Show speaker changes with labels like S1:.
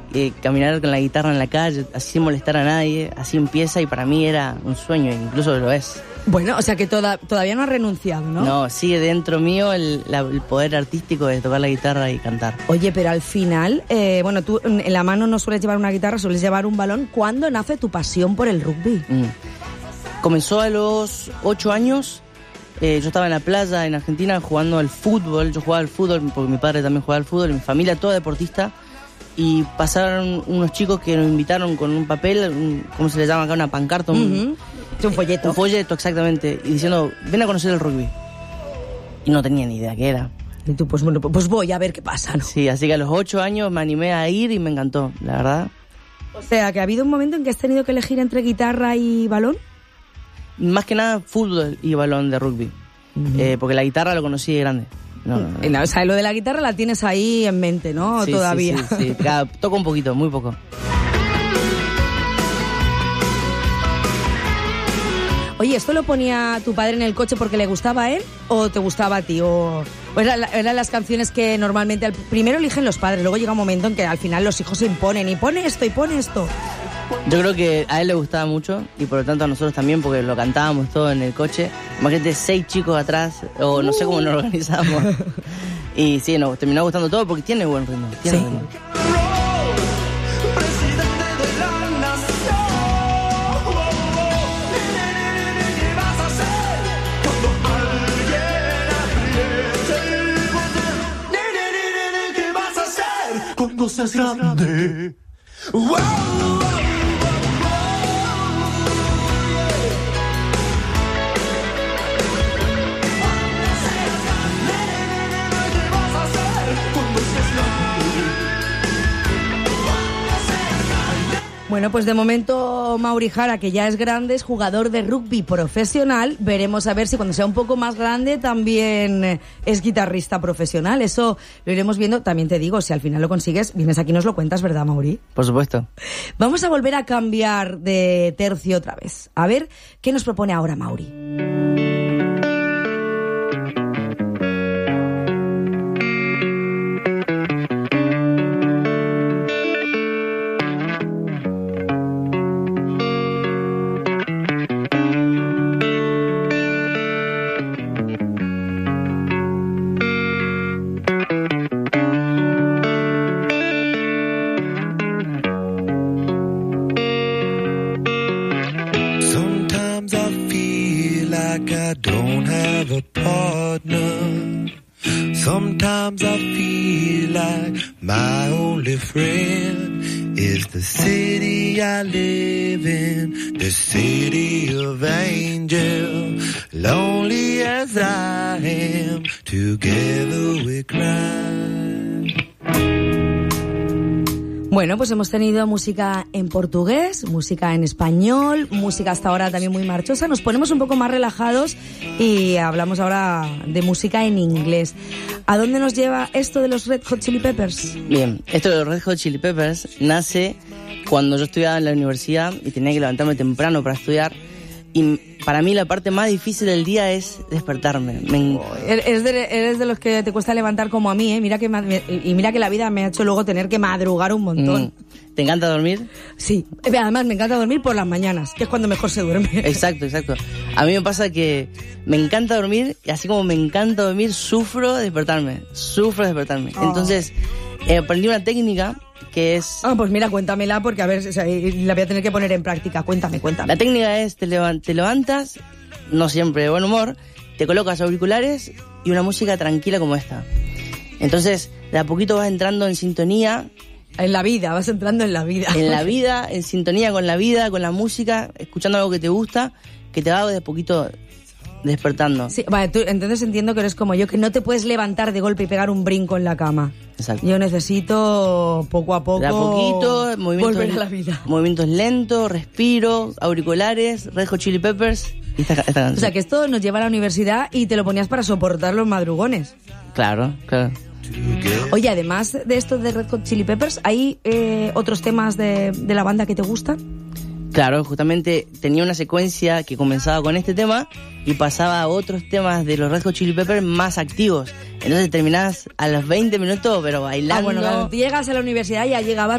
S1: caminar con la guitarra en la calle, así sin molestar a nadie, así empieza y para mí era un sueño, incluso lo es.
S2: Bueno, o sea que todavía no has renunciado, ¿no?
S1: No, sigue dentro mío el poder artístico de tocar la guitarra y cantar.
S2: Oye, pero al final, bueno, tú en la mano no sueles llevar una guitarra, sueles llevar un balón. ¿Cuándo nace tu pasión por el rugby?
S1: Comenzó a los 8 años. Yo estaba en la playa en Argentina jugando al fútbol. Yo jugaba al fútbol porque mi padre también jugaba al fútbol, mi familia toda deportista. Y pasaron unos chicos que nos invitaron con un papel, ¿cómo se le llama acá? Una pancarta.
S2: Un folleto.
S1: Un folleto, exactamente. Y diciendo, ven a conocer el rugby. Y no tenía ni idea qué era.
S2: Y tú, pues bueno, pues voy a ver qué pasa, ¿no?
S1: Sí, así que a los 8 años me animé a ir y me encantó, la verdad.
S2: O sea, que ha habido un momento en que has tenido que elegir entre guitarra y balón.
S1: Más que nada fútbol y balón de rugby. Porque la guitarra lo conocí de grande. No.
S2: O sea, lo de la guitarra la tienes ahí en mente, ¿no?
S1: Sí,
S2: todavía.
S1: Sí. Toco un poquito, muy poco.
S2: Oye, ¿esto lo ponía tu padre en el coche porque le gustaba a él o te gustaba a ti? ¿O eran las canciones que normalmente primero eligen los padres, luego llega un momento en que al final los hijos se imponen y pone esto y pone esto?
S1: Yo creo que a él le gustaba mucho y por lo tanto a nosotros también, porque lo cantábamos todo en el coche. Imagínate 6 chicos atrás, o no sé cómo nos organizamos. Y sí, nos terminó gustando todo porque tiene buen ritmo. Tiene ritmo.
S3: Cuando seas grande. ¡Wow!
S2: Bueno, pues de momento Mauri Jara, que ya es grande, es jugador de rugby profesional. Veremos a ver si cuando sea un poco más grande también es guitarrista profesional. Eso lo iremos viendo. También te digo, si al final lo consigues, vienes aquí y nos lo cuentas, ¿verdad, Mauri?
S1: Por supuesto.
S2: Vamos a volver a cambiar de tercio otra vez. A ver qué nos propone ahora Mauri.
S4: Sometimes I feel like my only friend is the city I live in, the city of angels. Lonely as I am, together we cry.
S2: Bueno, pues hemos tenido música en portugués, música en español, música hasta ahora también muy marchosa. Nos ponemos un poco más relajados y hablamos ahora de música en inglés. ¿A dónde nos lleva esto de los Red Hot Chili Peppers?
S1: Bien, esto de los Red Hot Chili Peppers nace cuando yo estudiaba en la universidad y tenía que levantarme temprano para estudiar. Y para mí la parte más difícil del día es despertarme.
S2: Eres de los que te cuesta levantar como a mí, ¿eh? Mira que la vida me ha hecho luego tener que madrugar un montón.
S1: ¿Te encanta dormir?
S2: Sí, además me encanta dormir por las mañanas, que es cuando mejor se duerme.
S1: Exacto. A mí me pasa que me encanta dormir y así como me encanta dormir, sufro despertarme. Entonces, aprendí una técnica que es...
S2: pues mira, cuéntamela porque a ver, o sea, la voy a tener que poner en práctica. Cuéntame.
S1: La técnica es, te levantas, no siempre de buen humor, te colocas auriculares y una música tranquila como esta. Entonces, de a poquito vas entrando en sintonía.
S2: Vas entrando en la vida.
S1: En la vida, en sintonía con la vida, con la música, escuchando algo que te gusta, que te va de a poquito despertando.
S2: Sí, vale, tú entonces entiendo que eres como yo, que no te puedes levantar de golpe y pegar un brinco en la cama.
S1: Exacto.
S2: Yo necesito poco a poco
S1: de a poquito,
S2: volver a la vida.
S1: Movimientos lentos, respiro, auriculares, Red Hot Chili Peppers y esta canción.
S2: O sea, que esto nos lleva a la universidad y te lo ponías para soportar los madrugones.
S1: Claro.
S2: Oye, además de esto de Red Hot Chili Peppers, ¿hay otros temas de la banda que te gustan?
S1: Claro, justamente tenía una secuencia que comenzaba con este tema y pasaba a otros temas de los Red Hot Chili Peppers más activos. Entonces terminás a los 20 minutos, pero bailando.
S2: Bueno, cuando llegas a la universidad ya llegabas